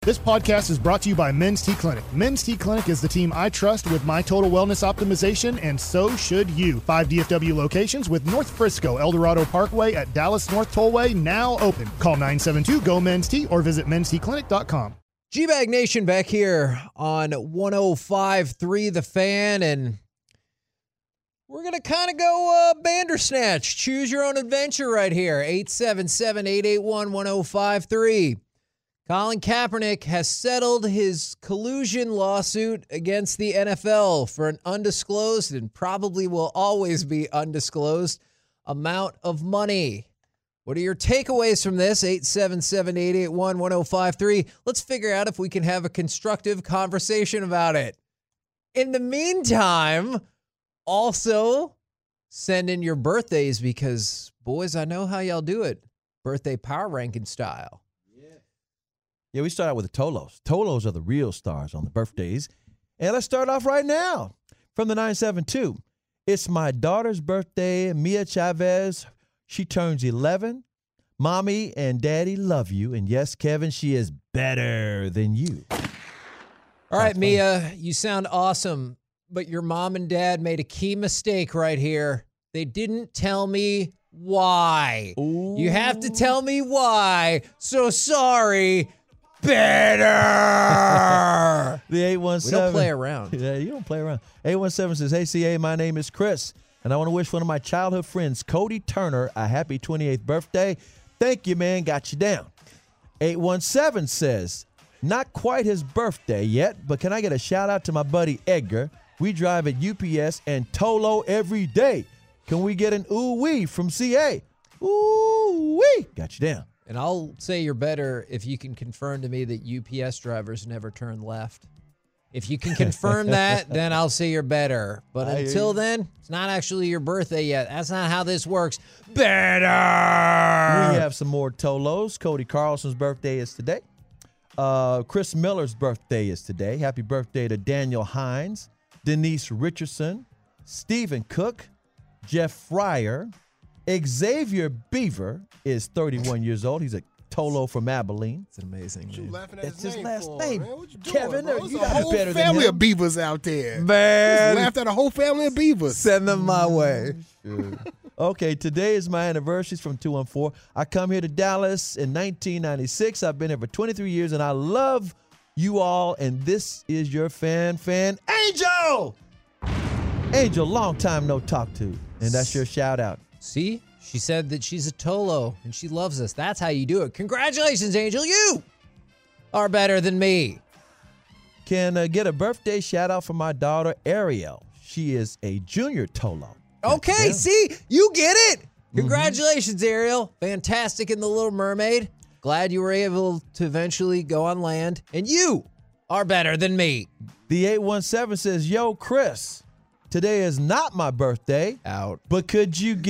This podcast is brought to you by Men's T Clinic. Men's T Clinic is the team I trust with my total wellness optimization, and so should you. 5 DFW locations with North Frisco, Eldorado Parkway at Dallas North Tollway now open. Call 972-GO-MEN'S-T or visit mensteclinic.com. G-Bag Nation back here on 105.3 The Fan, and we're going to kind of go Bandersnatch. Choose your own adventure right here. 877-881-1053. Colin Kaepernick has settled his collusion lawsuit against the NFL for an undisclosed and probably will always be undisclosed amount of money. What are your takeaways from this? 877-881-1053. Let's figure out if we can have a constructive conversation about it. In the meantime, also send in your birthdays because, boys, I know how y'all do it. Birthday power ranking style. Yeah, we start out with the Tolos. Tolos are the real stars on the birthdays. And let's start off right now from the 972. It's my daughter's birthday, Mia Chavez. She turns 11. Mommy and Daddy love you. And yes, Kevin, she is better than you. All right, Mia, you sound awesome, but your mom and dad made a key mistake right here. They didn't tell me why. Ooh. You have to tell me why. So sorry. Better. The 817. We don't play around. Yeah, you don't play around. 817 says, hey, CA, my name is Chris, and I want to wish one of my childhood friends, Cody Turner, a happy 28th birthday. Thank you, man. Got you down. 817 says, not quite his birthday yet, but can I get a shout out to my buddy Edgar? We drive at UPS and Tolo every day. Can we get an ooh-wee from CA? Ooh-wee. Got you down. And I'll say you're better if you can confirm to me that UPS drivers never turn left. If you can confirm that, then I'll say you're better. But until then, it's not actually your birthday yet. That's not how this works. Better! We have some more Tolos. Cody Carlson's birthday is today. Chris Miller's birthday is today. Happy birthday to Daniel Hines, Denise Richardson, Stephen Cook, Jeff Fryer, Xavier Beaver is 31 years old. He's a Tolo from Abilene. It's amazing. You laughing at That's his his name last for, name. man? What you doing, Kevin, bro? you There's gotta a be whole better than family him. of beavers out there. Man. Just laughed at a whole family of beavers. Send them my way. Okay, today is my anniversary. It's from 214. I come here to Dallas in 1996. I've been here for 23 years, and I love you all, and this is your fan, Angel! Angel, long time no talk to, and that's your shout out. See? She said that she's a Tolo and she loves us. That's how you do it. Congratulations, Angel. You are better than me. Can get a birthday shout out from my daughter, Ariel. She is a junior Tolo. Okay, Yeah. see? You get it. Congratulations, Ariel. Fantastic in The Little Mermaid. Glad you were able to eventually go on land. And you are better than me. The 817 says, yo, Chris, today is not my birthday. Out. But could you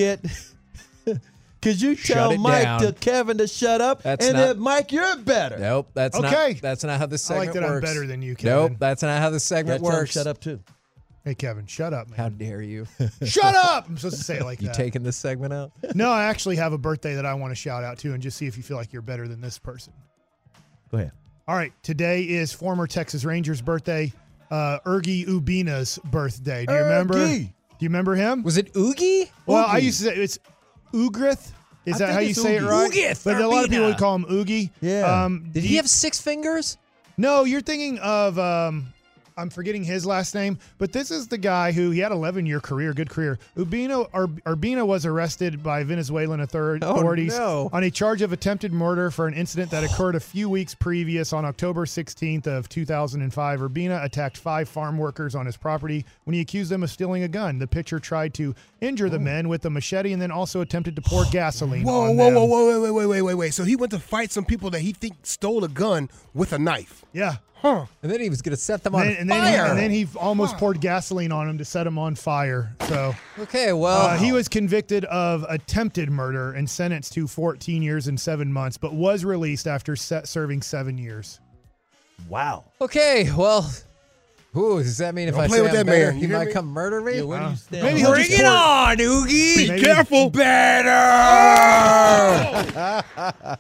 tell it Mike down. to Kevin to shut up? That's and not- then, Mike, you're better. Nope, that's Okay. not how this I segment like that works. I'm better than you, Kevin. Nope, that's not how this segment Tell him works. shut up, too. Hey, Kevin, shut up, man. How dare you? Shut up! I'm supposed to say it like You that. taking this segment out? No, I actually have a birthday that I want to shout out to and just see if you feel like you're better than this person. Go ahead. All right, today is former Texas Rangers birthday, Ergi Ubina's birthday. Do you remember? Ergi. Do you remember him? Was it Oogie? Well, I Oogie. used to say it's Ugrith. Is I that think how you it's say it Oogie. right? Ugrith But a lot of people Urbina. would call him Oogie. Yeah. Did he have 6 fingers? No, you're thinking of I'm forgetting his last name, but this is the guy who he had 11-year career, good career. Urbina was arrested by Venezuelan authorities no. on a charge of attempted murder for an incident that occurred a few weeks previous on October 16th of 2005. Urbina attacked 5 farm workers on his property when he accused them of stealing a gun. The pitcher tried to injure the men with a machete and then also attempted to pour gasoline Whoa, on whoa, them. whoa, wait. So he went to fight some people that he thinks stole a gun with a knife. Yeah. Huh. And then he was going to set them on And fire. then he almost poured gasoline on him to set him on fire. So Okay, well. he was convicted of attempted murder and sentenced to 14 years and 7 months, but was released after serving 7 years. Wow. Okay, well. Ooh, does that mean if Don't I play say with I'm that better, man. he You hear might me? come murder me? Yeah, where do you stand? Maybe he'll Bring just it pour- on, Oogie! Maybe- Careful. Better!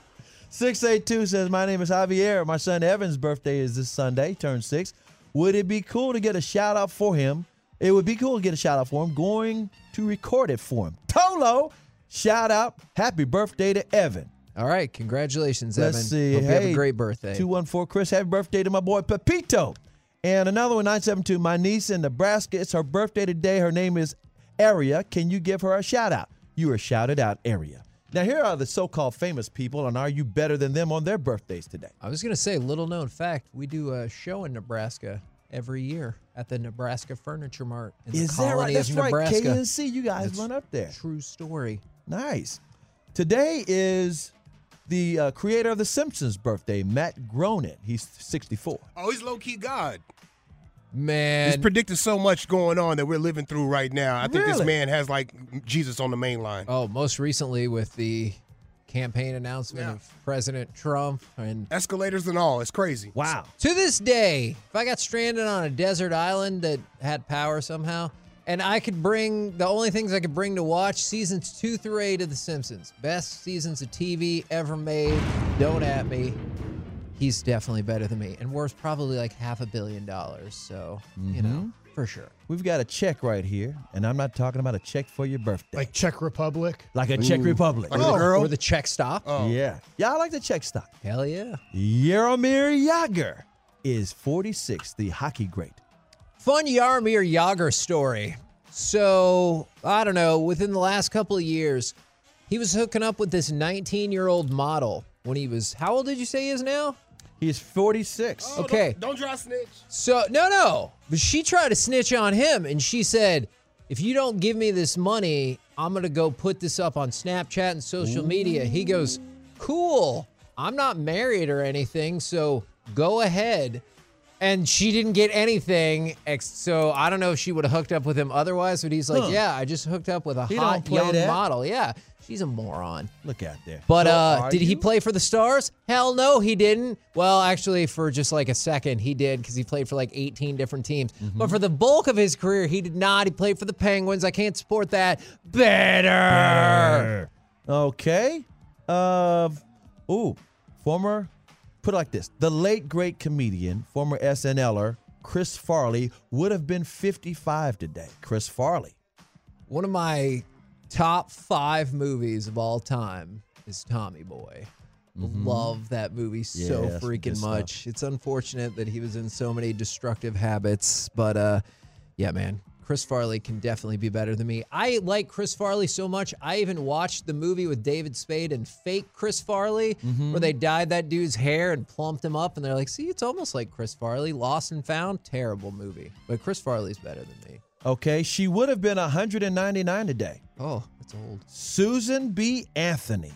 682 says, my name is Javier. My son Evan's birthday is this Sunday, turns 6. Would it be cool to get a shout out for him? It would be cool to get a shout out for him. Going to record it for him. Tolo, shout out. Happy birthday to Evan. All right. Congratulations, Evan. Let's see. Hope you Hey, have a great birthday. 214 Chris, happy birthday to my boy Pepito. And another one, 972, my niece in Nebraska. It's her birthday today. Her name is Aria. Can you give her a shout out? You are shouted out, Aria. Now, here are the so-called famous people, and are you better than them on their birthdays today? I was going to say, little known fact, we do a show in Nebraska every year at the Nebraska Furniture Mart in the Is that right? colony That's of right. Nebraska. KNC, you guys That's run up there. True story. Nice. Today is the creator of The Simpsons' birthday, Matt Groening. He's 64. Oh, he's low-key God. Man. He's predicted so much going on that we're living through right now. I think this Really? man has like Jesus on the main line. Oh, most recently with the campaign announcement of President Trump. And Escalators and all. It's crazy. Wow. to this day, if I got stranded on a desert island that had power somehow, and I could bring the only things I could bring to watch seasons 2 through 8 of The Simpsons, best seasons of TV ever made. Don't at me. He's definitely better than me, and worth probably like $500 million. So you know, for sure. We've got a check right here, and I'm not talking about a check for your birthday. Like Czech Republic. Like a Czech Republic. Like a girl. Or the check stop. Yeah. Yeah, I like the Czech stop. Hell yeah. Jaromir Jagr is 46, the hockey great. Fun Jaromir Jagr story. So, I don't know, within the last couple of years, he was hooking up with this 19-year-old model when he was, how old did you say he is now? He is 46. Oh, Okay. Don't dry snitch. So, no. But she tried to snitch on him, and she said, if you don't give me this money, I'm going to go put this up on Snapchat and social media. He goes, cool. I'm not married or anything, so go ahead. And she didn't get anything, so I don't know if she would have hooked up with him otherwise, but he's like, yeah, I just hooked up with a He hot don't play young that. model. Yeah, she's a moron. Look out there. But So are did he you? play for the Stars? Hell no, he didn't. Well, actually, for just like a second, he did because he played for like 18 different teams. But for the bulk of his career, he did not. He played for the Penguins. I can't support that. Better. Okay. Former, put it like this. The late, great comedian, former SNLer, Chris Farley, would have been 55 today. Chris Farley. One of my top 5 movies of all time is Tommy Boy. Love that movie so Yeah, that's some good freaking stuff. much. It's unfortunate that he was in so many destructive habits, but yeah, man. Chris Farley can definitely be better than me. I like Chris Farley so much, I even watched the movie with David Spade and fake Chris Farley, where they dyed that dude's hair and plumped him up, and they're like, see, it's almost like Chris Farley. Lost and Found, terrible movie. But Chris Farley's better than me. Okay, she would have been 199 today. Oh, that's old. Susan B. Anthony.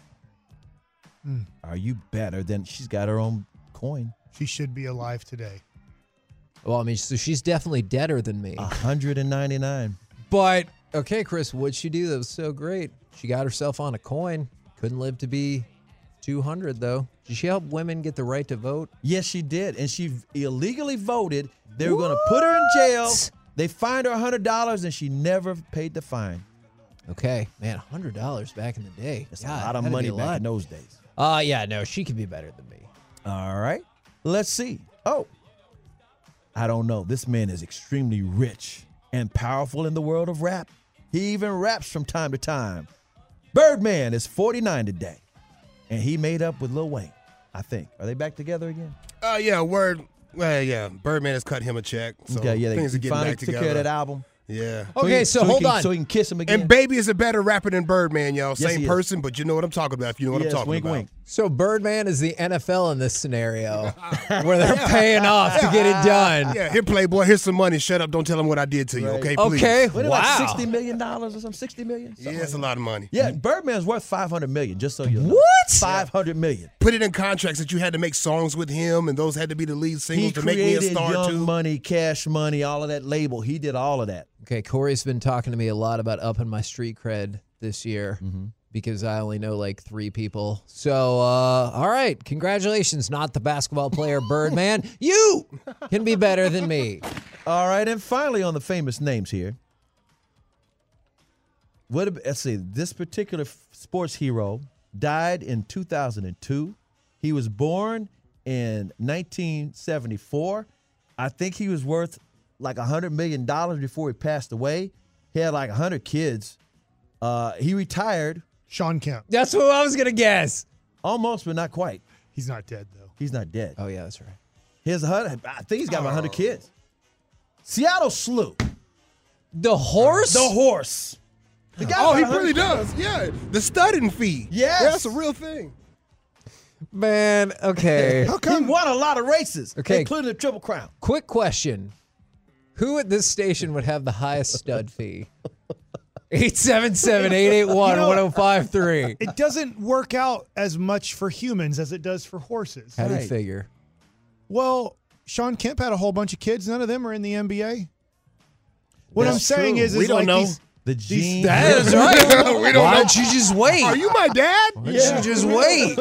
Are you better than, she's got her own coin. She should be alive today. Well, I mean, so she's definitely deader than me. 199. But, okay, Chris, what'd she do that was so great? She got herself on a coin. Couldn't live to be 200, though. Did she help women get the right to vote? Yes, she did. And she illegally voted. They were going to put her in jail. They fined her $100, and she never paid the fine. Okay, man, $100 back in the day. That's God, a lot of that'd money be a back lot. in those days. Yeah, no, she could be better than me. All right. Let's see. Oh, I don't know. This man is extremely rich and powerful in the world of rap. He even raps from time to time. Birdman is 49 today, and he made up with Lil Wayne, I think. Are they back together again? Yeah, word. Well, yeah, Birdman has cut him a check. So Okay, yeah, things are they getting finally back took together. care of that album. Yeah. Okay, so hold on. So he can kiss him again. And Baby is a better rapper than Birdman, y'all. Yes, Same he is. person, but you know what I'm talking about if you know what Yes, I'm talking wink, about. wink. So Birdman is the NFL in this scenario, where they're paying off to get it done. Yeah, here, Playboy, here's some money. Shut up. Don't tell him what I did to you, Right. okay? Please. Okay, What, wow. like $60 million or something? $60 million? Yeah, it's a lot of money. Yeah, Birdman's worth $500 million, just so you know. What? $500 million. Put it in contracts that you had to make songs with him, and those had to be the lead singles He to make me a created star, Young too. Money, Cash Money, all of that label. He did all of that. Okay, Corey's been talking to me a lot about upping my street cred this year because I only know like 3 people. So, all right, congratulations, not the basketball player Birdman. You can be better than me. All right, and finally on the famous names here. Let's see, this particular sports hero died in 2002. He was born in 1974. I think he was worth like $100 million before he passed away. He had like 100 kids. He retired. Sean Kemp. That's what I was going to guess. Almost, but not quite. He's not dead, though. He's not dead. Oh, yeah, that's right. He has 100. I think he's got 100 kids. Seattle Slew. The horse? The horse. The guy Oh, he got 100 really kids. does. Yeah, the studding fee. Yes. Yeah, that's a real thing. Man, okay. How He come? won a lot of races, Okay. including the Triple Crown. Quick question. Who at this station would have the highest stud fee? 877-881-1053. It doesn't work out as much for humans as it does for horses. How do you Right. figure? Well, Sean Kemp had a whole bunch of kids. None of them are in the NBA. What That's I'm saying true. is We don't like know. these- The gene. That is right. We don't Why know. don't you just wait? Are you my dad? Why don't you just wait?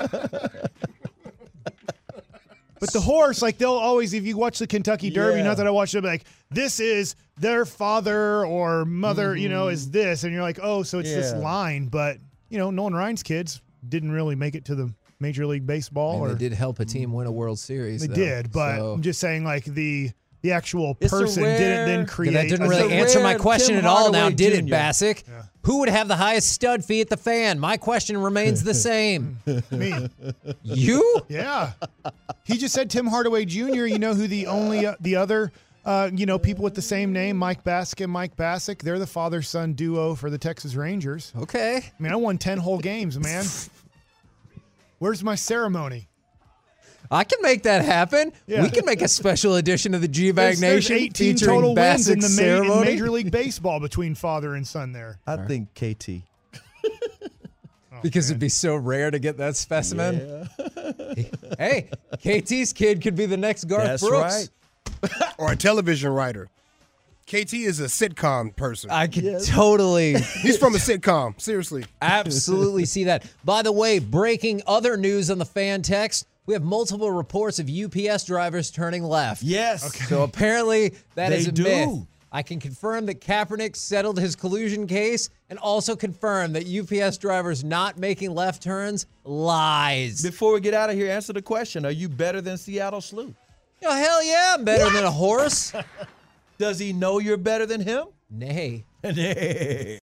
But the horse, like they'll always, if you watch the Kentucky Derby, Yeah. not that I watch it, but like this is their father or mother, is this, and you're like, oh, so it's this Yeah. line. But Nolan Ryan's kids didn't really make it to the Major League Baseball, And or they did help a team win a World Series. they though. did. But So- I'm just saying, like the actual It's a person rare- didn't then Yeah, create. that didn't a- really a answer my rare question Tim at all now, Hardaway did it, Jr. Bassick? Who would have the highest stud fee at the Fan? My question remains the same. me. You? Yeah. He just said Tim Hardaway Jr. You know who the only the other people with the same name, Mike Bassick and Mike Bassick, they're the father-son duo for the Texas Rangers. Okay. I mean, I won 10 whole games, man. Where's my ceremony? I can make that happen. Yeah. We can make a special edition of the G-Bag There's Nation 18 featuring total wins in Bassick's the in ceremony. Major League Baseball between father and son there. I think KT. Because it'd be so rare to get that specimen. Hey, KT's kid could be the next Garth That's Brooks. right. Or a television writer. KT is a sitcom person. I could totally, He's from a sitcom. Seriously. absolutely see that. By the way, breaking other news on the Fan text, we have multiple reports of UPS drivers turning left. Yes. So apparently that They is a do. myth. I can confirm that Kaepernick settled his collusion case and also confirm that UPS drivers not making left turns lies. Before we get out of here, answer the question. Are you better than Seattle Slew? Oh, hell yeah, I'm better than a horse. Does he know you're better than him? Nay. Nay.